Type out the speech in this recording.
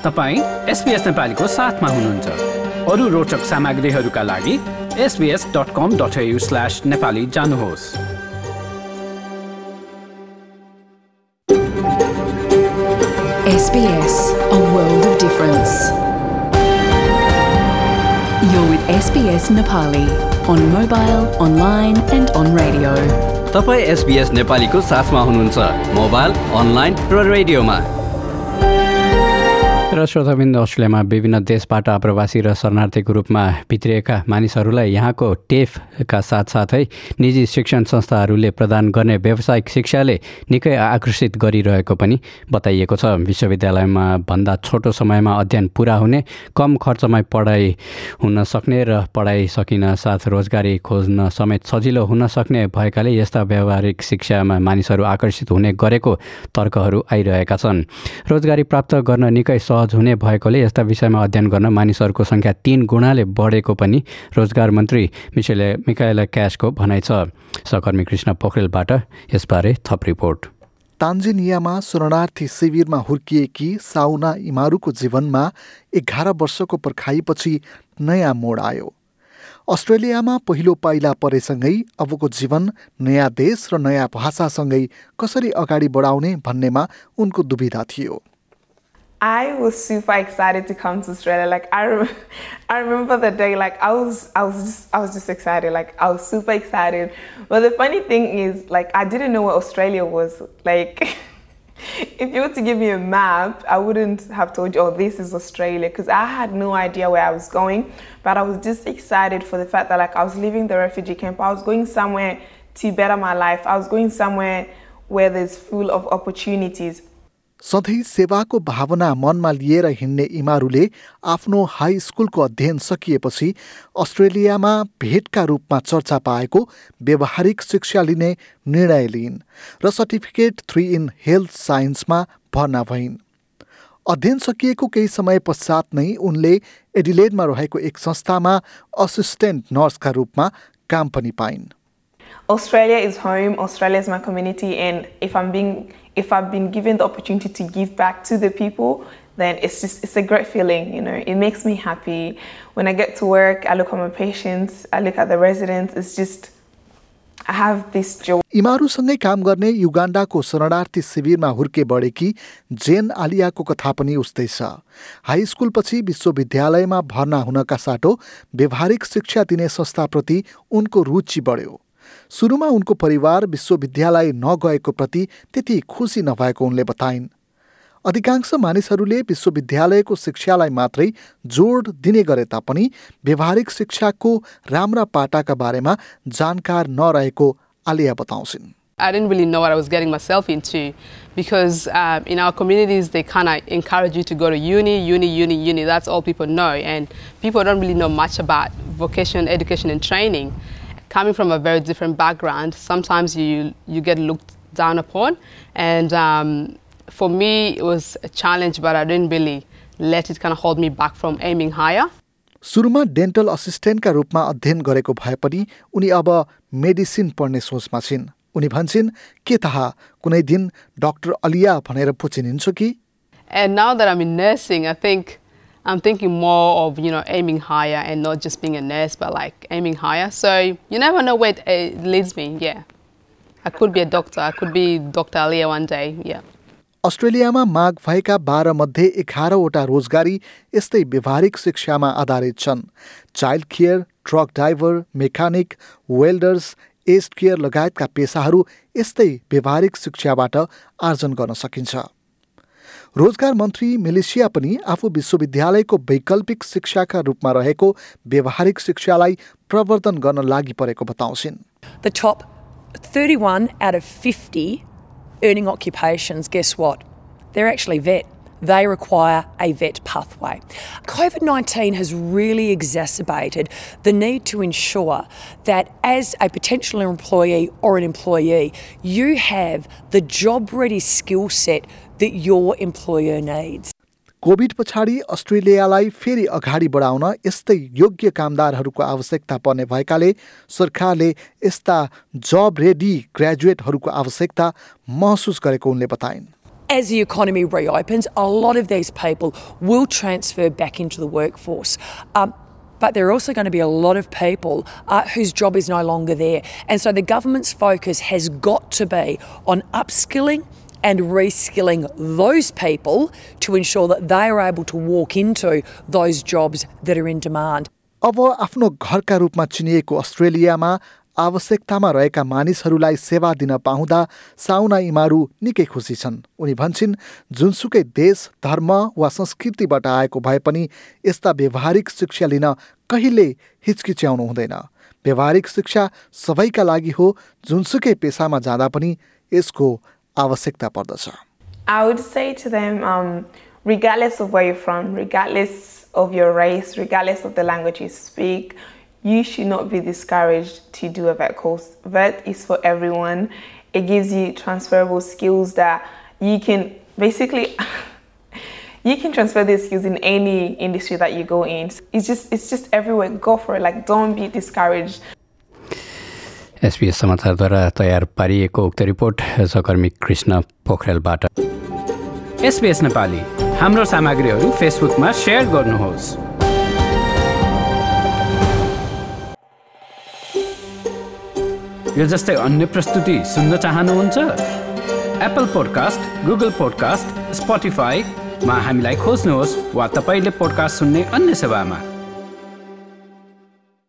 तपाईं SBS नेपालीको साथमा हुनुहुन्छ। अरु रोचक सामग्रीहरूका लागि sbs.com.au/nepali जानुहोस्। SBS, a world of difference. You're with SBS Nepali on mobile, online and on radio. तपाईं SBS नेपालीको साथमा हुनुहुन्छ मोबाइल, अनलाइन र रेडियोमा। र श्रोताबिन्द, अस्ट्रेलियामा विभिन्न देशबाट आप्रवासी र शरणार्थीको रूपमा भित्रिएका मानिसहरूलाई यहाँको टेफका साथसाथै निजी शिक्षण संस्थाहरूले प्रदान गर्ने व्यावसायिक शिक्षाले निकै आकर्षित गरिरहेको पनि बताइएको छ। विश्वविद्यालयमा भन्दा छोटो समयमा अध्ययन पुरा हुने, कम खर्चमा पढाइ हुन सक्ने र पढाइ सकिन साथ रोजगारी खोज्न समेत सजिलो हुन सक्ने भएकाले यस्ता व्यावहारिक शिक्षामा मानिसहरू आकर्षित हुने गरेको तर्कहरू आइरहेका छन्। रोजगारी प्राप्त गर्न निकै सहज हुने भएकोले यस्ता विषयमा अध्ययन गर्न मानिसहरूको संख्या 3 गुणाले बढेको पनि रोजगार मन्त्री मिकाएला क्याशको भनाइ छ। सहकर्मी कृष्ण पोखरेलबाट यसबारे थप रिपोर्ट। तान्जानियामा शरणार्थी शिविरमा हुर्किएकी साउना इमारुको जीवनमा 11 वर्षको पर्खाइपछि नयाँ मोड आयो। अस्ट्रेलियामा पहिलो पाइला परेसँगै अबको जीवन नयाँ देश र नयाँ भाषासँगै कसरी अगाडि बढाउने भन्नेमा उनको दुविधा थियो। I was super excited to come to Australia. Like I remember the day. Like I was just excited. Like I was super excited. But the funny thing is, like I didn't know what Australia was. Like if you were to give me a map, I wouldn't have told you, oh, this is Australia, because I had no idea where I was going. But I was just excited for the fact that like I was leaving the refugee camp. I was going somewhere to better my life. I was going somewhere where there's full of opportunities. सधैँ सेवाको भावना मनमा लिएर हिँड्ने इमारुले आफ्नो high स्कुलको अध्ययन सकिएपछि अस्ट्रेलियामा भेटका रूपमा चर्चा पाएको व्यावहारिक शिक्षा लिने निर्णय लिइन् र सर्टिफिकेट 3 इन हेल्थ साइन्समा भर्ना भइन्। अध्ययन सकिएको केही समय पश्चात नै उनले एडिलेडमा रहेको एक संस्थामा असिस्टेन्ट नर्सका रूपमा काम पनि पाइन्। Australia is home. Australia is my community, and if I've been given the opportunity to give back to the people, then it's a great feeling. You know, it makes me happy. When I get to work, I look at my patients, I look at the residents. It's just I have this joy. इमारुसँगै काम गर्ने युगान्डाको शरणार्थी शिविरमा हुर्के बढेकी जेन आलियाको कथा पनि उस्तै छ। High स्कुलपछि विश्वविद्यालयमा भर्ना हुनका साटो व्यावहारिक शिक्षा दिने संस्थाप्रति उनको रुचि बढ्यो। सुरुमा उनको परिवार विश्वविद्यालय नगएको प्रति त्यति खुसी नभएको उनले बताइन्। अधिकांश मानिसहरूले विश्वविद्यालयको शिक्षालाई मात्रै जोड दिने गरे तापनि व्यावहारिक शिक्षाको राम्रा पाटाका बारेमा जानकार नरहेको आलिया बताउँछिन्। I didn't really know what I was getting myself into because in our communities they kind of encourage you to go to uni. That's all people know, and people don't really know much about vocational education and training. Coming from a very different background, sometimes you get looked down upon, and for me it was a challenge, but I didn't really let it kind of hold me back from aiming higher. सुरुमा dental असिस्टेन्टका रूपमा अध्ययन गरेको भए पनि उनी अब medicine पढ्ने सोचमा छिन्। उनी भन्छिन्, के थाहा कुनै दिन डाक्टर अलिया भनेर पुछिन्छ कि। And now that I'm in nursing, I'm thinking more of, aiming higher and not just being a nurse, but like aiming higher. So you never know where it leads me. Yeah, I could be a doctor. I could be Dr. Alia one day. Yeah. अस्ट्रेलियामा माग भएका 12 मध्ये 11वटा रोजगारी यस्तै व्यावहारिक शिक्षामा आधारित छन्। Child care, truck driver, mechanic, welders, aged care लगायतका पेसाहरू यस्तै व्यावहारिक शिक्षाबाट आर्जन गर्न सकिन्छ। रोजगार मन्त्री मेलेसिया पनि आफू विश्वविद्यालयको वैकल्पिक शिक्षाका रूपमा रहेको व्यावहारिक शिक्षालाई प्रवर्धन गर्न लागि परेको बताउँछिन्। The top 31 out of 50 earning occupations, guess what? They're actually vet. They require a vet pathway. COVID-19 has really exacerbated the need to ensure that as a potential employee or an employee, you have the job-ready skill set that your employer needs. Covid पछाडि अस्ट्रेलियालाई फेरि अगाडि बढाउन यस्तै योग्य कामदारहरूको आवश्यकता पर्ने भएकाले सरकारले यस्ता जब रेडी ग्रेजुएटहरूको आवश्यकता महसुस गरेको उनले बताइन्। As the economy reopens, a lot of these people will transfer back into the workforce. But there are also going to be a lot of people whose job is no longer there. And so the government's focus has got to be on upskilling and reskilling those people to ensure that they are able to walk into those jobs that are in demand. अब आफ्नो घरका रूपमा चिनिएको अस्ट्रेलियामा आवश्यकतामा रहेका मानिसहरूलाई सेवा दिन पाउँदा साउना इमारू निकै खुसी छन्। उनी भन्छन् जुनसुकै देश, धर्म वा संस्कृतिबाट आएको भए पनि यस्ता व्यवहारिक शिक्षा लिन कहिले हिचकिच्याउनु हुँदैन। व्यवहारिक शिक्षा सबैका लागि हो, जुनसुकै पेसामा जाँदा पनि यसको आवश्यकता पर्दछ। I would say to them, regardless of where you're from, regardless of your race, regardless of the language you speak, you should not be discouraged to do a VET course. VET is for everyone. It gives you transferable skills that you can basically you can transfer these skills in any industry that you go in. It's just everywhere. Go for it. Like, don't be discouraged. SBS समाचारद्वारा तयार पारिएको उक्त report सहकर्मी Krishna पोखरेलबाट। SBS Nepali हाम्रो सामग्रीहरू फेसबुकमा share गर्नुहोस्। यो जस्तै अन्य प्रस्तुति सुन्न चाहनुहुन्छ? एप्पल पोडकास्ट, गुगल पोडकास्ट, स्पोटिफाईमा हामीलाई खोज्नुहोस् वा तपाईले पोडकास्ट सुन्ने अन्य सेवामा।